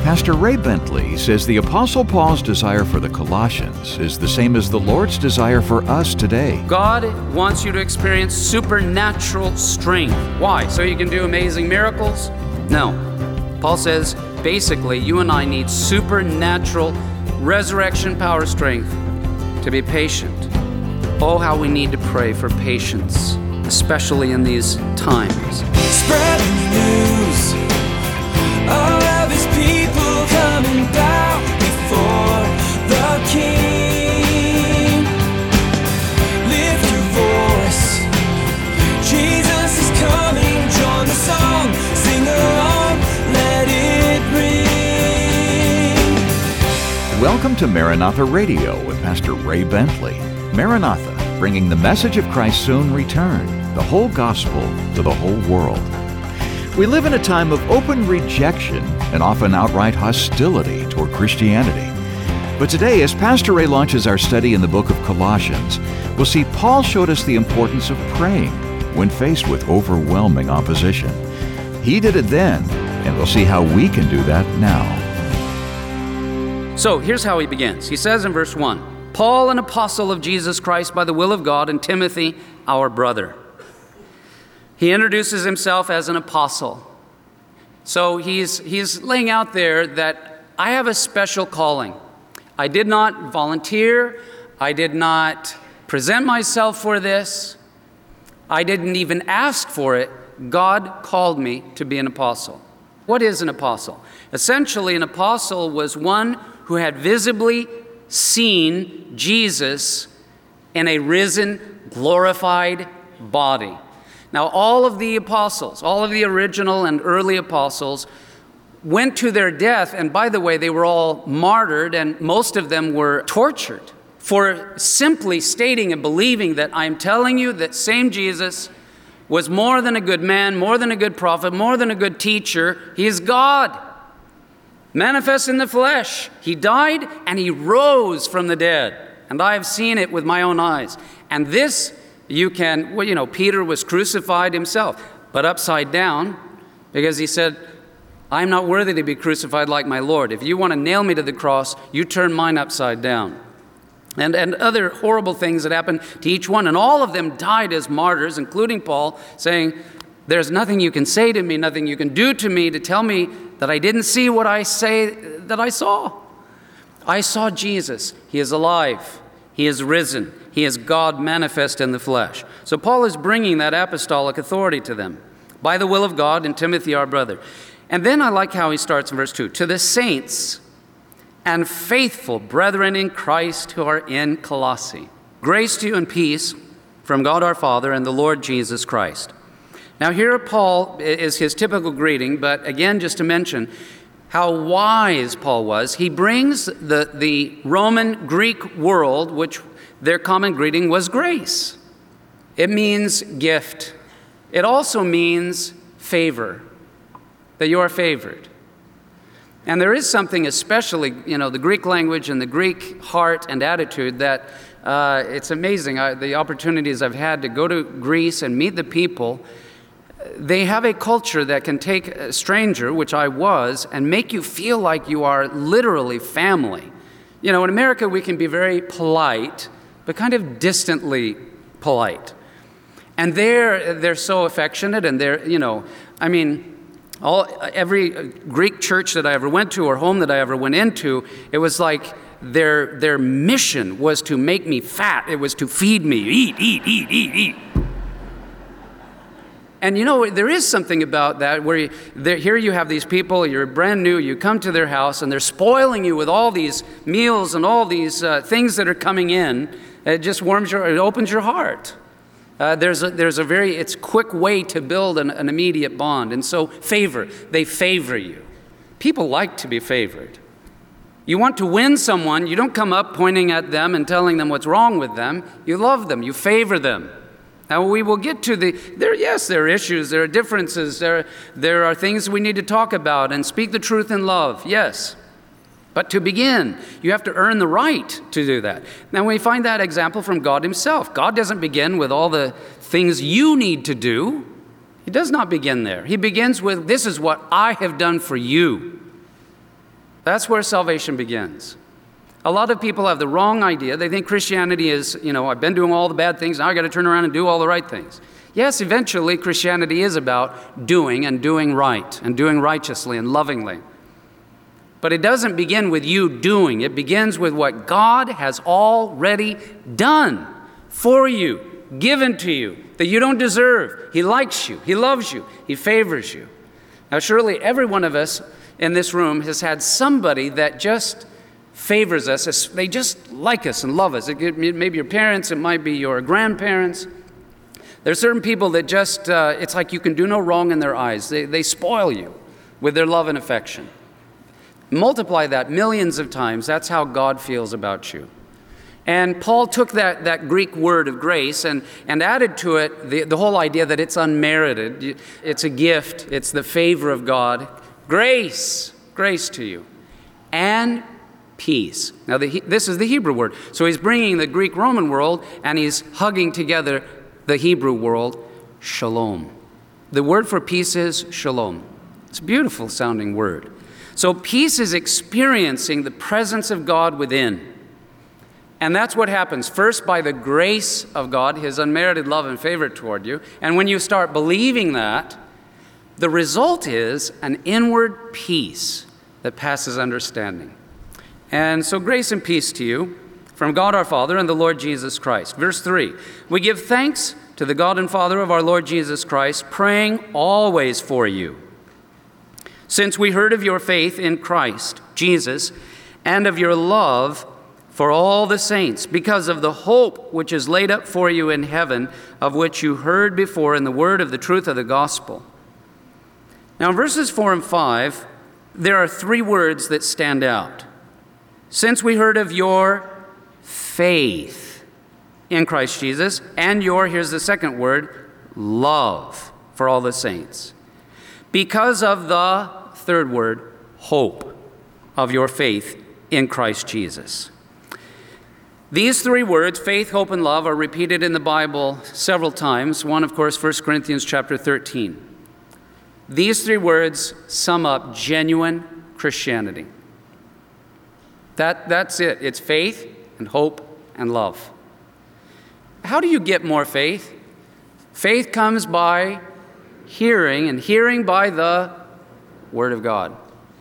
Pastor Ray Bentley says the Apostle Paul's desire for the Colossians is the same as the Lord's desire for us today. God wants you to experience supernatural strength. Why? So you can do amazing miracles? No. Paul says, basically, you and I need supernatural resurrection power strength to be patient. Oh, how we need to pray for patience, especially in these times. Spreading the news, all of his people coming down before the King. Lift your voice, Jesus is coming. Join the song, sing along, let it ring. Welcome to Maranatha Radio with Pastor Ray Bentley. Maranatha, bringing the message of Christ's soon return, the whole gospel to the whole world. We live in a time of open rejection and often outright hostility toward Christianity. But today, as Pastor Ray launches our study in the book of Colossians, we'll see Paul showed us the importance of praying when faced with overwhelming opposition. He did it then, and we'll see how we can do that now. So here's how he begins. He says in verse 1, Paul, an apostle of Jesus Christ by the will of God, and Timothy, our brother. He introduces himself as an apostle. So he's laying out there that I have a special calling. I did not volunteer. I did not present myself for this. I didn't even ask for it. God called me to be an apostle. What is an apostle? Essentially, an apostle was one who had visibly seen Jesus in a risen, glorified body. Now, all of the apostles, all of the original and early apostles went to their death, and by the way, they were all martyred, and most of them were tortured for simply stating and believing that I'm telling you that same Jesus was more than a good man, more than a good prophet, more than a good teacher. He is God, manifest in the flesh. He died and he rose from the dead, and I have seen it with my own eyes. And this you can, Peter was crucified himself, but upside down, because he said, I'm not worthy to be crucified like my Lord. If you want to nail me to the cross, you turn mine upside down. And other horrible things that happened to each one. And all of them died as martyrs, including Paul, saying, there's nothing you can say to me, nothing you can do to me to tell me that I didn't see what I say that I saw. I saw Jesus. He is alive. He is risen. He is God manifest in the flesh. So Paul is bringing that apostolic authority to them by the will of God, and Timothy our brother. And then I like how he starts in verse 2. To the saints and faithful brethren in Christ who are in Colossae. Grace to you and peace from God our Father and the Lord Jesus Christ. Now here Paul is his typical greeting, but again, just to mention how wise Paul was, he brings the Roman Greek world, which their common greeting was grace. It means gift. It also means favor, that you are favored. And there is something especially, the Greek language and the Greek heart and attitude that it's amazing. The opportunities I've had to go to Greece and meet the people, they have a culture that can take a stranger, which I was, and make you feel like you are literally family. In America, we can be very polite, but kind of distantly polite. And they're so affectionate, and every Greek church that I ever went to or home that I ever went into, it was like their mission was to make me fat. It was to feed me, eat. And there is something about that where here you have these people, you're brand new, you come to their house and they're spoiling you with all these meals and all these things that are coming in. It just it opens your heart. There's a very quick way to build an immediate bond. And so they favor you. People like to be favored. You want to win someone, you don't come up pointing at them and telling them what's wrong with them. You love them, you favor them. Now we will get to there are issues, there are differences, there are things we need to talk about and speak the truth in love, yes. But to begin, you have to earn the right to do that. Now we find that example from God himself. God doesn't begin with all the things you need to do. He does not begin there. He begins with, this is what I have done for you. That's where salvation begins. A lot of people have the wrong idea. They think Christianity is, I've been doing all the bad things, now I got to turn around and do all the right things. Yes, eventually Christianity is about doing and doing right and doing righteously and lovingly. But it doesn't begin with you doing. It begins with what God has already done for you, given to you, that you don't deserve. He likes you. He loves you. He favors you. Now, surely every one of us in this room has had somebody that just favors us. They just like us and love us. It may be your parents. It might be your grandparents. There's certain people that just, it's like you can do no wrong in their eyes. They spoil you with their love and affection. Multiply that millions of times. That's how God feels about you. And Paul took that Greek word of grace and added to it the whole idea that it's unmerited. It's a gift. It's the favor of God. Grace to you. And peace. Now, this is the Hebrew word. So he's bringing the Greek-Roman world and he's hugging together the Hebrew world, shalom. The word for peace is shalom. It's a beautiful sounding word. So peace is experiencing the presence of God within. And that's what happens first by the grace of God, his unmerited love and favor toward you. And when you start believing that, the result is an inward peace that passes understanding. And so grace and peace to you from God our Father and the Lord Jesus Christ. Verse 3, we give thanks to the God and Father of our Lord Jesus Christ, praying always for you. Since we heard of your faith in Christ Jesus and of your love for all the saints, because of the hope which is laid up for you in heaven, of which you heard before in the word of the truth of the gospel. Now in verses 4 and 5, there are three words that stand out. Since we heard of your faith in Christ Jesus and here's the second word, love for all the saints. Because of the third word, hope of your faith in Christ Jesus. These three words, faith, hope, and love, are repeated in the Bible several times. One, of course, 1 Corinthians chapter 13. These three words sum up genuine Christianity. That's it. It's faith and hope and love. How do you get more faith? Faith comes by hearing, and hearing by the Word of God.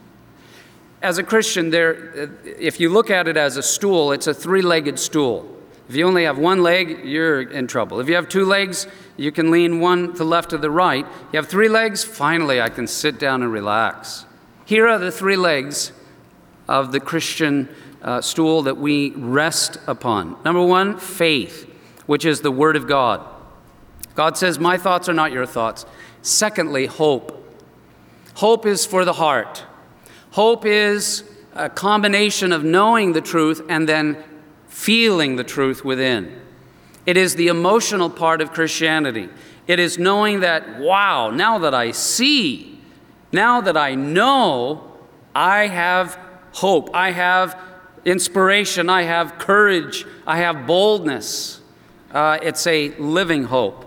As a Christian, if you look at it as a stool, it's a three-legged stool. If you only have one leg, you're in trouble. If you have two legs, you can lean one to the left or the right. You have three legs, finally I can sit down and relax. Here are the three legs of the Christian stool that we rest upon. Number one, faith, which is the Word of God. God says, my thoughts are not your thoughts. Secondly, hope. Hope is for the heart. Hope is a combination of knowing the truth and then feeling the truth within. It is the emotional part of Christianity. It is knowing that, wow, now that I see, now that I know, I have hope, I have inspiration, I have courage, I have boldness. It's a living hope.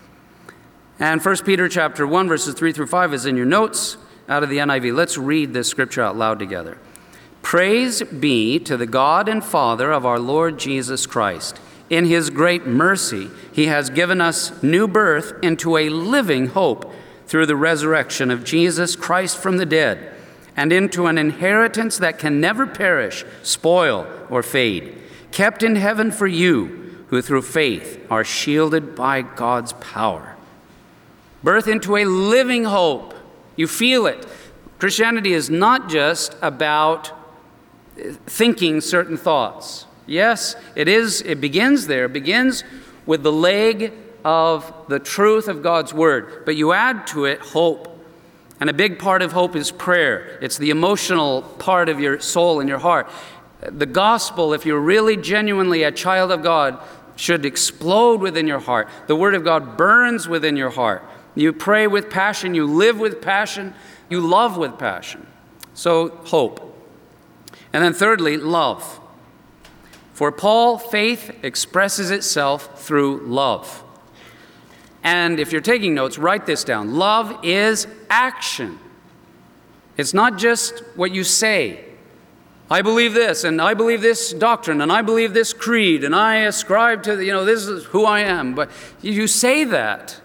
And 1 Peter chapter 1, verses 3 through 5 is in your notes out of the NIV. Let's read this scripture out loud together. Praise be to the God and Father of our Lord Jesus Christ. In his great mercy, he has given us new birth into a living hope through the resurrection of Jesus Christ from the dead, and into an inheritance that can never perish, spoil, or fade, kept in heaven for you, who through faith are shielded by God's power. Birth into a living hope. You feel it. Christianity is not just about thinking certain thoughts. Yes, it is. It begins there. It begins with the leg of the truth of God's word. But you add to it hope. And a big part of hope is prayer. It's the emotional part of your soul and your heart. The gospel, if you're really genuinely a child of God, should explode within your heart. The word of God burns within your heart. You pray with passion. You live with passion. You love with passion. So, hope. And then thirdly, love. For Paul, faith expresses itself through love. And if you're taking notes, write this down. Love is action. It's not just what you say. I believe this, and I believe this doctrine, and I believe this creed, and I ascribe to, this is who I am. But you say that.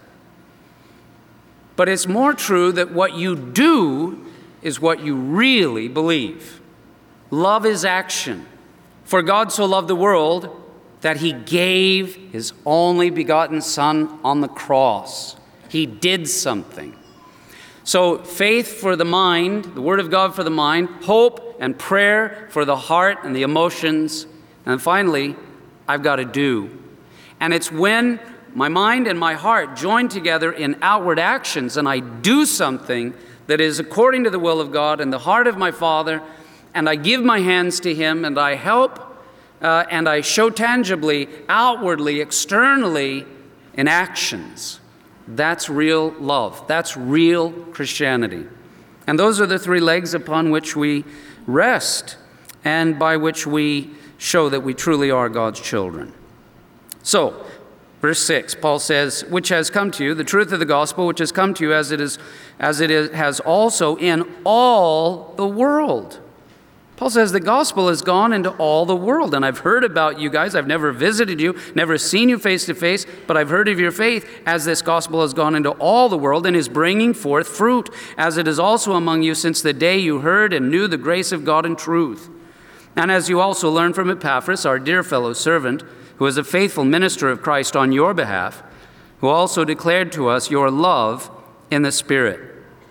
But it's more true that what you do is what you really believe. Love is action. For God so loved the world that he gave his only begotten Son on the cross. He did something. So faith for the mind, the Word of God for the mind, hope and prayer for the heart and the emotions, and finally, I've got to do. And it's when my mind and my heart join together in outward actions and I do something that is according to the will of God and the heart of my Father, and I give my hands to him and I help and I show tangibly, outwardly, externally in actions. That's real love. That's real Christianity. And those are the three legs upon which we rest and by which we show that we truly are God's children. So, verse 6, Paul says, which has come to you, the truth of the gospel, which has come to you as it has also in all the world. Paul says the gospel has gone into all the world, and I've heard about you guys. I've never visited you, never seen you face to face, but I've heard of your faith as this gospel has gone into all the world and is bringing forth fruit, as it is also among you since the day you heard and knew the grace of God in truth. And as you also learned from Epaphras, our dear fellow servant, who is a faithful minister of Christ on your behalf, who also declared to us your love in the Spirit.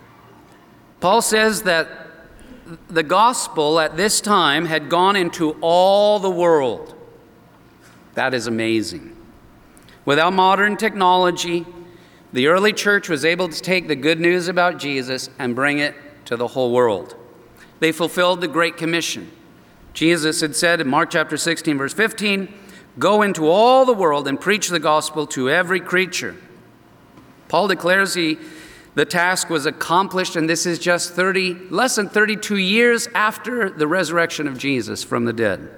Paul says that the gospel at this time had gone into all the world. That is amazing. Without modern technology, the early church was able to take the good news about Jesus and bring it to the whole world. They fulfilled the Great Commission. Jesus had said in Mark chapter 16, verse 15, "Go into all the world and preach the gospel to every creature." Paul declares the task was accomplished, and this is just less than 32 years after the resurrection of Jesus from the dead.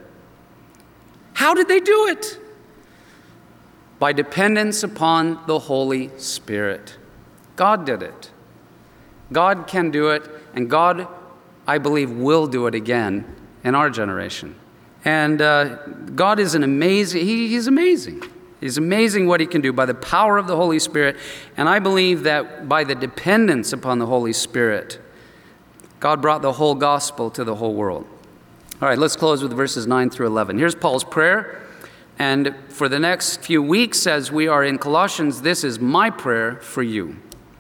How did they do it? By dependence upon the Holy Spirit. God did it. God can do it, and God, I believe, will do it again in our generation. And God is He's amazing. He's amazing what he can do by the power of the Holy Spirit. And I believe that by the dependence upon the Holy Spirit, God brought the whole gospel to the whole world. All right, let's close with verses 9 through 11. Here's Paul's prayer. And for the next few weeks, as we are in Colossians, this is my prayer for you.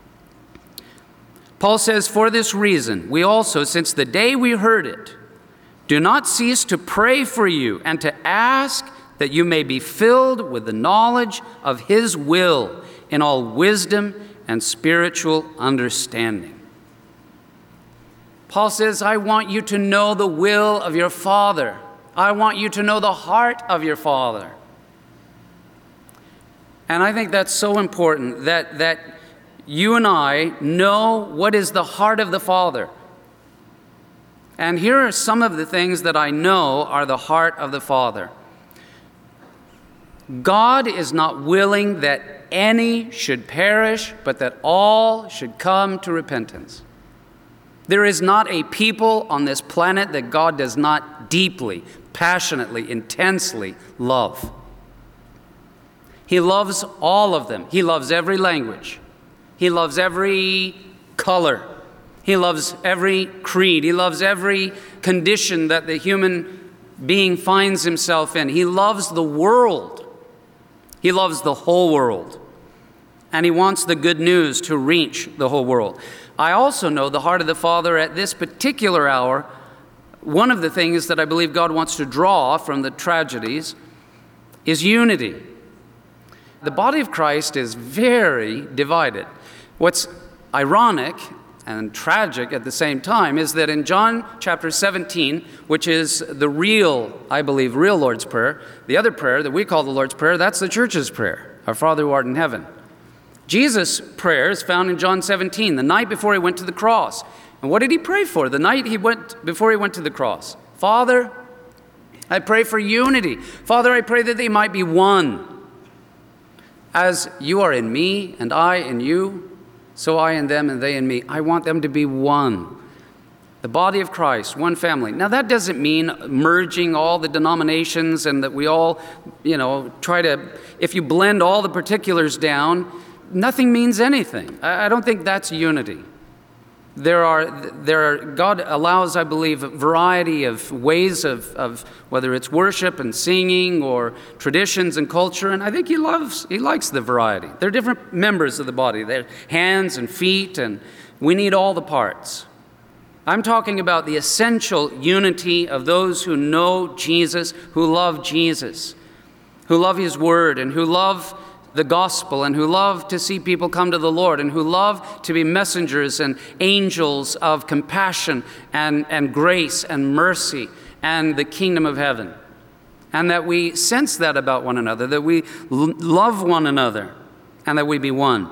Paul says, "For this reason, we also, since the day we heard it, do not cease to pray for you and to ask that you may be filled with the knowledge of his will in all wisdom and spiritual understanding." Paul says, I want you to know the will of your Father. I want you to know the heart of your Father. And I think that's so important that you and I know what is the heart of the Father. And here are some of the things that I know are the heart of the Father. God is not willing that any should perish, but that all should come to repentance. There is not a people on this planet that God does not deeply, passionately, intensely love. He loves all of them. He loves every language. He loves every color. He loves every creed. He loves every condition that the human being finds himself in. He loves the world. He loves the whole world. And he wants the good news to reach the whole world. I also know the heart of the Father at this particular hour. One of the things that I believe God wants to draw from the tragedies is unity. The body of Christ is very divided. What's ironic and tragic at the same time is that in John chapter 17, which is the real Lord's Prayer, the other prayer that we call the Lord's Prayer, that's the church's prayer, Our Father who art in heaven. Jesus' prayer is found in John 17, the night before he went to the cross. And what did he pray for the night before he went to the cross? Father, I pray for unity. Father, I pray that they might be one. As you are in me and I in you, so I in them and they in me. I want them to be one. The body of Christ, one family. Now that doesn't mean merging all the denominations and that we all, try to, if you blend all the particulars down, nothing means anything. I don't think that's unity. God allows, I believe, a variety of ways of whether it's worship and singing or traditions and culture, and I think He likes the variety. They're different members of the body. They're hands and feet, and we need all the parts. I'm talking about the essential unity of those who know Jesus, who love Jesus, who love His Word, and who love the gospel, and who love to see people come to the Lord, and who love to be messengers and angels of compassion and grace and mercy and the kingdom of heaven. And that we sense that about one another, that we love one another, and that we be one.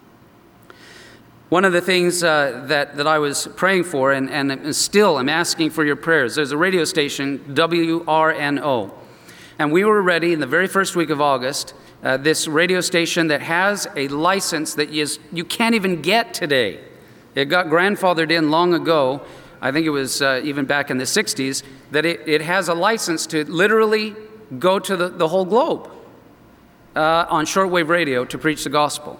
One of the things that I was praying for, and still I'm asking for your prayers, there's a radio station, WRNO, and we were ready in the very first week of August, this radio station that has a license that you can't even get today. It got grandfathered in long ago, I think it was even back in the 60s, that it has a license to literally go to the whole globe on shortwave radio to preach the gospel.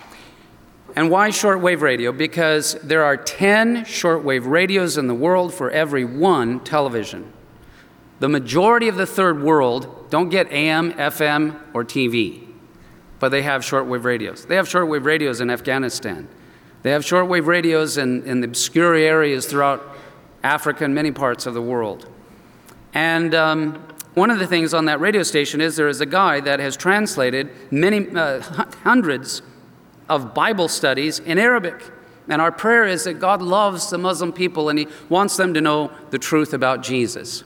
And why shortwave radio? Because there are 10 shortwave radios in the world for every one television. The majority of the third world don't get AM, FM, or TV, but they have shortwave radios. They have shortwave radios in Afghanistan. They have shortwave radios in the obscure areas throughout Africa and many parts of the world. And one of the things on that radio station is there is a guy that has translated many hundreds of Bible studies in Arabic. And our prayer is that God loves the Muslim people and He wants them to know the truth about Jesus.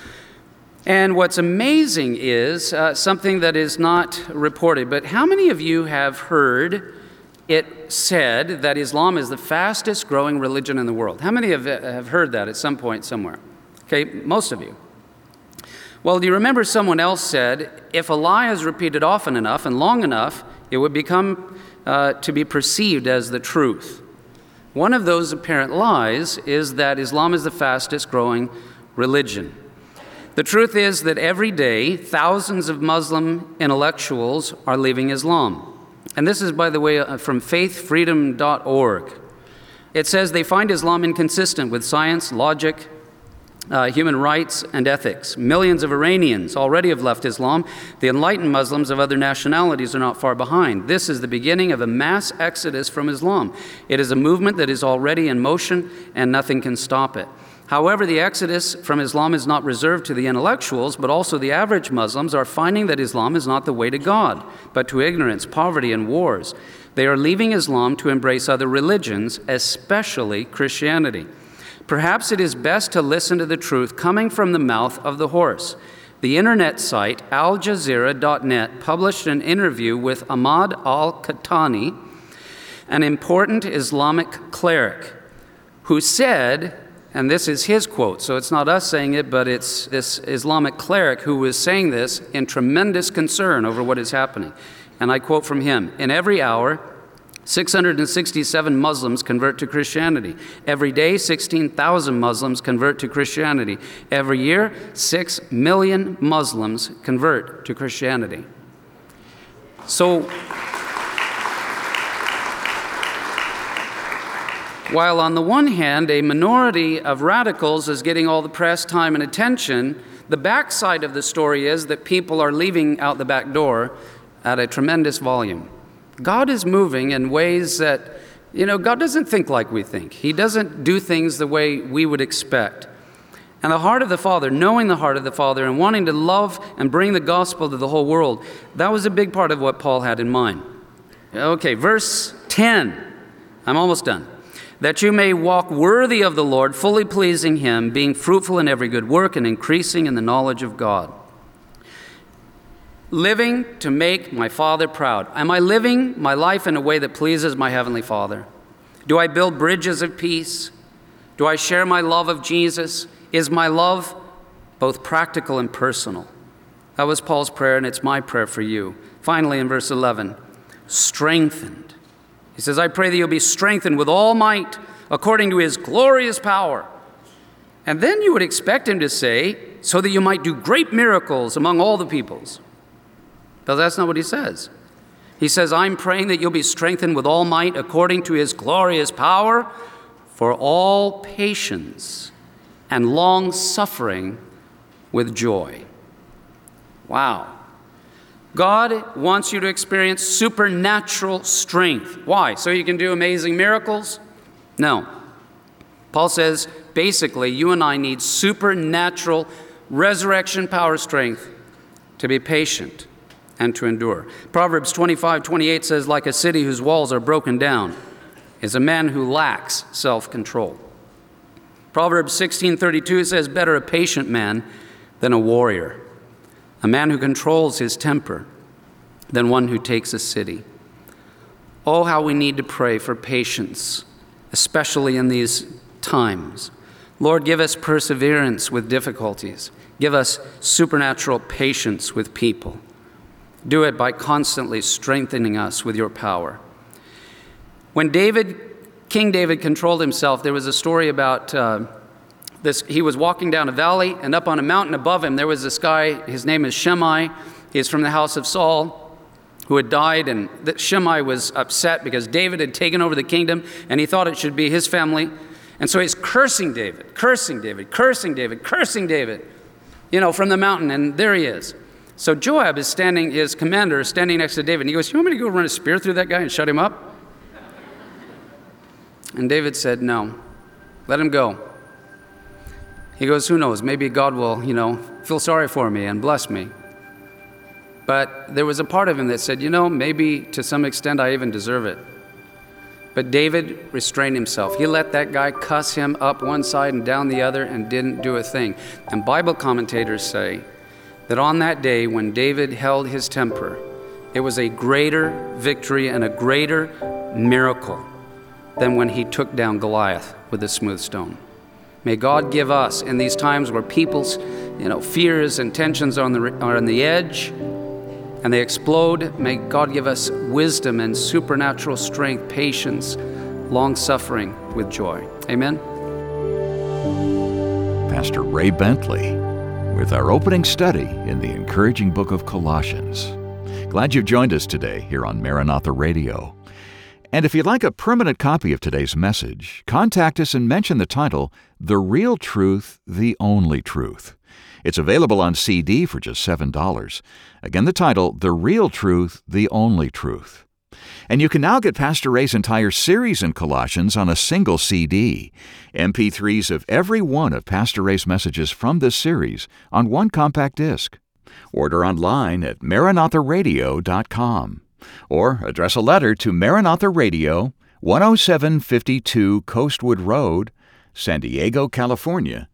And what's amazing is something that is not reported, but how many of you have heard it said that Islam is the fastest growing religion in the world? How many have heard that at some point somewhere? Okay, most of you. Well, do you remember someone else said, if a lie is repeated often enough and long enough, it would become to be perceived as the truth. One of those apparent lies is that Islam is the fastest growing religion. The truth is that every day, thousands of Muslim intellectuals are leaving Islam. And this is, by the way, from faithfreedom.org. It says they find Islam inconsistent with science, logic, human rights, and ethics. Millions of Iranians already have left Islam. The enlightened Muslims of other nationalities are not far behind. This is the beginning of a mass exodus from Islam. It is a movement that is already in motion, and nothing can stop it. However, the exodus from Islam is not reserved to the intellectuals, but also the average Muslims are finding that Islam is not the way to God, but to ignorance, poverty, and wars. They are leaving Islam to embrace other religions, especially Christianity. Perhaps it is best to listen to the truth coming from the mouth of the horse. The internet site AlJazeera.net published an interview with Ahmad al-Qahtani, an important Islamic cleric, who said, and this is his quote, so it's not us saying it, but it's this Islamic cleric who was saying this in tremendous concern over what is happening. And I quote from him, "In every hour, 667 Muslims convert to Christianity. Every day, 16,000 Muslims convert to Christianity. Every year, 6 million Muslims convert to Christianity." So, while on the one hand, a minority of radicals is getting all the press, time, and attention, the backside of the story is that people are leaving out the back door at a tremendous volume. God is moving in ways that, God doesn't think like we think. He doesn't do things the way we would expect. And the heart of the Father, knowing the heart of the Father and wanting to love and bring the gospel to the whole world, that was a big part of what Paul had in mind. Okay, verse 10. I'm almost done. "That you may walk worthy of the Lord, fully pleasing Him, being fruitful in every good work and increasing in the knowledge of God." Living to make my Father proud. Am I living my life in a way that pleases my Heavenly Father? Do I build bridges of peace? Do I share my love of Jesus? Is my love both practical and personal? That was Paul's prayer, and it's my prayer for you. Finally, in verse 11, strengthened. He says, "I pray that you'll be strengthened with all might according to His glorious power And then you would expect him to say, so that you might do great miracles among all the peoples. But that's not what he says. He says, I'm praying that you'll be strengthened with all might according to his glorious power for all patience and long suffering with joy. Wow. God wants you to experience supernatural strength. Why? So you can do amazing miracles? No. Paul says, basically, you and I need supernatural resurrection power strength to be patient and to endure. Proverbs 25:28 says, like a city whose walls are broken down is a man who lacks self-control. Proverbs 16:32 says, better a patient man than a warrior, a man who controls his temper than one who takes a city. Oh, how we need to pray for patience, especially in these times. Lord, give us perseverance with difficulties. Give us supernatural patience with people. Do it by constantly strengthening us with your power. When King David controlled himself, there was a story about this. He was walking down a valley, and up on a mountain above him, there was this guy. His name is Shimei. He's from the house of Saul, who had died, and Shimei was upset because David had taken over the kingdom, and he thought it should be his family. And so he's cursing David, cursing David, cursing David, cursing David, from the mountain, and there he is. So Joab is standing, his commander is standing next to David, and he goes, you want me to go run a spear through that guy and shut him up? And David said, no, let him go. He goes, who knows, maybe God will, feel sorry for me and bless me. But there was a part of him that said, maybe to some extent I even deserve it. But David restrained himself. He let that guy cuss him up one side and down the other and didn't do a thing. And Bible commentators say that on that day when David held his temper, it was a greater victory and a greater miracle than when he took down Goliath with a smooth stone. May God give us, in these times where people's fears and tensions are on the edge and they explode, may God give us wisdom and supernatural strength, patience, long-suffering with joy. Amen? Pastor Ray Bentley with our opening study in the encouraging book of Colossians. Glad you've joined us today here on Maranatha Radio. And if you'd like a permanent copy of today's message, contact us and mention the title, The Real Truth, The Only Truth. It's available on CD for just $7. Again, the title, The Real Truth, The Only Truth. And you can now get Pastor Ray's entire series in Colossians on a single CD, MP3s of every one of Pastor Ray's messages from this series on one compact disc. Order online at MaranathaRadio.com. Or address a letter to Maranatha Radio, 10752 Coastwood Road, San Diego, California,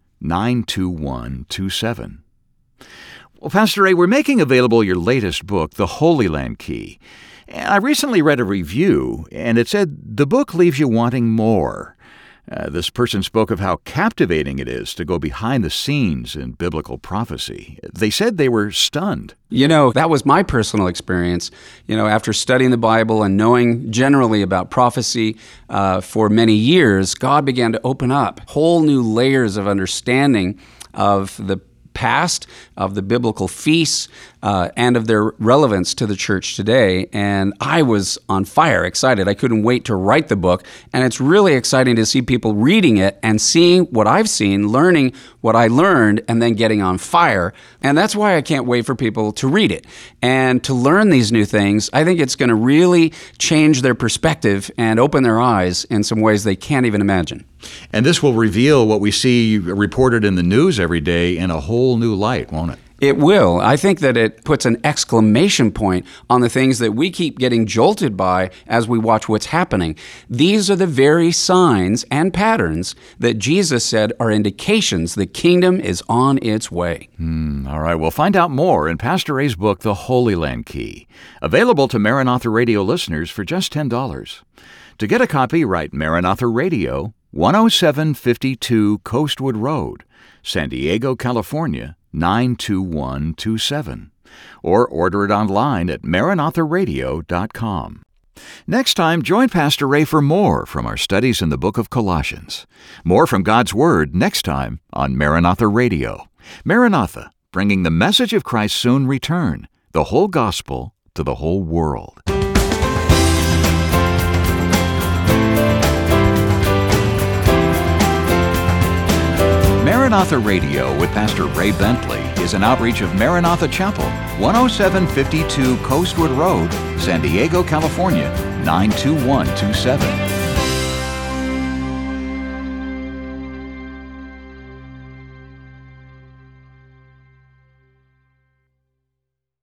92127. Well, Pastor Ray, we're making available your latest book, The Holy Land Key. I recently read a review, and it said the book leaves you wanting more. This person spoke of how captivating it is to go behind the scenes in biblical prophecy. They said they were stunned. That was my personal experience. After studying the Bible and knowing generally about prophecy for many years, God began to open up whole new layers of understanding of the past, of the biblical feasts, and of their relevance to the church today. And I was on fire, excited. I couldn't wait to write the book. And it's really exciting to see people reading it and seeing what I've seen, learning what I learned, and then getting on fire. And that's why I can't wait for people to read it and to learn these new things. I think it's going to really change their perspective and open their eyes in some ways they can't even imagine. And this will reveal what we see reported in the news every day in a whole new light, won't it? It will. I think that it puts an exclamation point on the things that we keep getting jolted by as we watch what's happening. These are the very signs and patterns that Jesus said are indications the kingdom is on its way. All right. We'll find out more in Pastor Ray's book, The Holy Land Key, available to Maranatha Radio listeners for just $10. To get a copy, write Maranatha Radio, 10752 Coastwood Road, San Diego, California, 92127. Or order it online at MaranathaRadio.com. Next time, join Pastor Ray for more from our studies in the book of Colossians. More from God's Word next time on Maranatha Radio. Maranatha, bringing the message of Christ's soon return, the whole gospel to the whole world. Maranatha Radio with Pastor Ray Bentley is an outreach of Maranatha Chapel, 10752 Coastwood Road, San Diego, California, 92127.